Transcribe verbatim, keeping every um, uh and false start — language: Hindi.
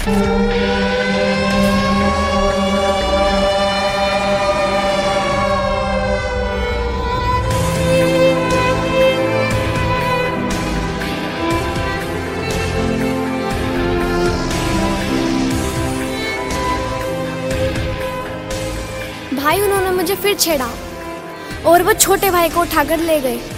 भाई उन्होंने मुझे फिर छेड़ा और वो छोटे भाई को उठाकर ले गए।